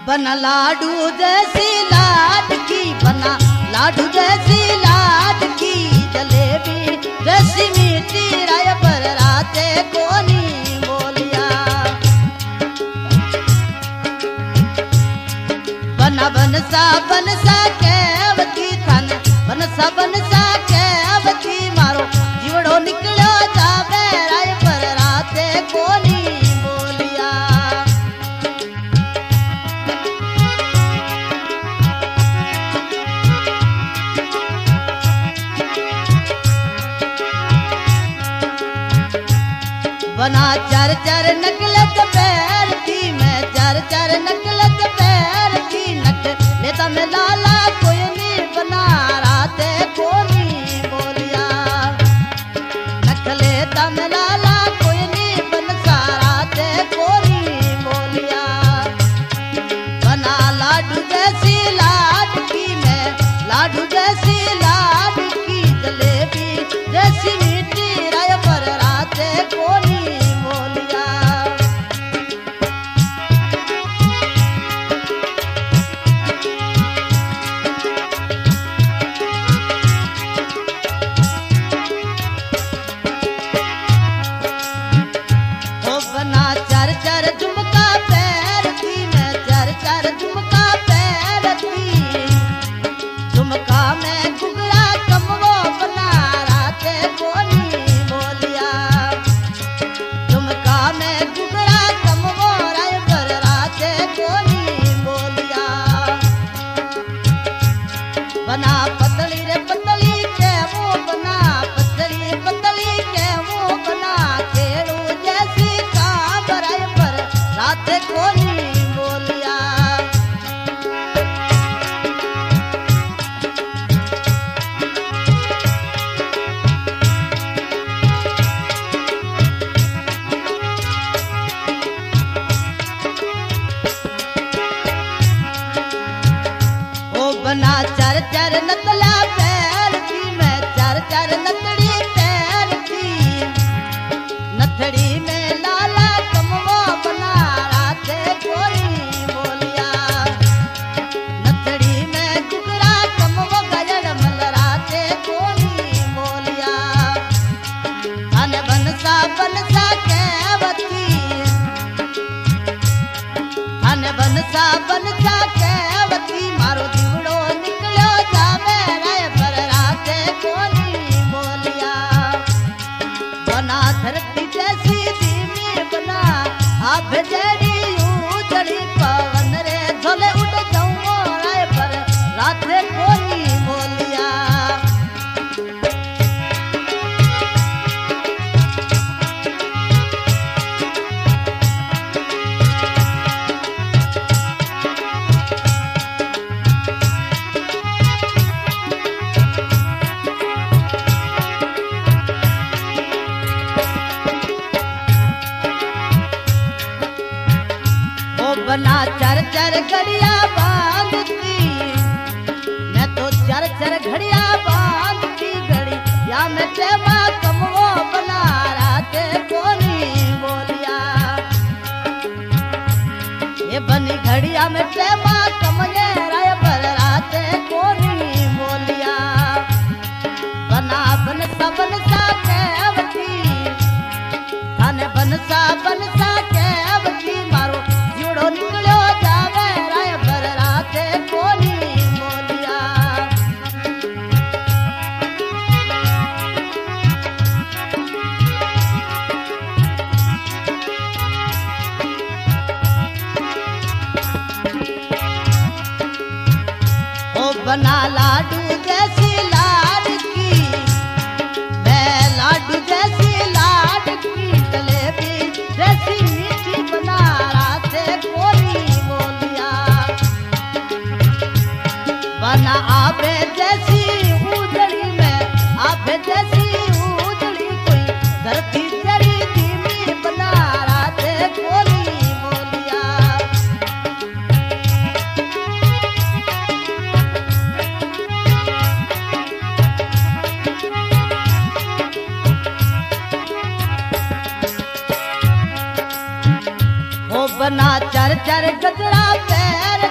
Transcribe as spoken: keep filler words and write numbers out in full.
बना लाडू जैसी लाडकी, बना लाडू जैसी लाडकी, जलेबी जैसी मीठी राय पर राते कोनी बोलिया। बना बनसा बनसा केवती थान, बनसा बनसा केवती मारो जीवड़ो निकलो जावे राय पर राते कोनी बोलिया। बना चार चार नकलत पैर थी, मैं चार चार नकलत पैर थी, नक लेता मैं लाला कोई नहीं बना राते कोनी बोलिया। नक लेता मैं लाला कोई नहीं बन साराते कोनी बोलिया। बना लाडू जैसी लाडकी, मैं लाडू जैसी लाडकी, जलेबी जैसी मीठी राय पर राते कोनी बोलिया। ओ बना चार चार झुमका पैर थी, मैं चार चार झुमका पैर थी, झुमका में घुघरा कमवो बना राते कोनी बोलिया। झुमका में घुघरा कमवो राय पर राते कोनी बोलिया। बना पतली रे पतली के मुंह, बना पतली पतली के मुंह, बना खेड़ू जैसी काम राय पर राते कोनी बोलिया। ओ बना चार चार नतला पैर थी, मैं चार चार नतड़ी पैर थी, नथड़ी में लाला कमवो बना राते कोनी बोलिया। नथड़ी में घुघरा कमवो गजर मल राते कोनी बोलिया। अन बनसा बनसा केवती, अन बनसा बनसा केवती, मारो जीवड़ो निकलो जावे राय पर राते कोनी बोलिया। बना धरती जैसी धीमी, बना आप जड़ी उजड़ी पवन रे झोले उड़ जाऊं राय पर राते कोनी बोलिया। ओ बना चार चार घड़िया बांधती, मैं तो चार चार घड़िया बांधती, घड़ी या मैं टेमा कमवो बना राते कोनी बोलिया। ये बनी घड़िया में टेमा कमने राय पर राते कोनी बोलिया। बना बनसा बनसा केवती, थाने बनसा बनसा केवती, मारो जीवड़ो निकलो जावे राय पर राते कोनी बोलिया। ओ बना लाडू जैसी लाडकी, मैं लाडू जैसी लाडकी, जलेबी जैसी मीठी बना राते कोनी बोलिया। बना आबे जैसी उजड़ी, में आबे जैसी उजड़ी, कोई धरती जड़ी धीमी बना राते कोनी बोलिया। बना चर चर गजरा पैर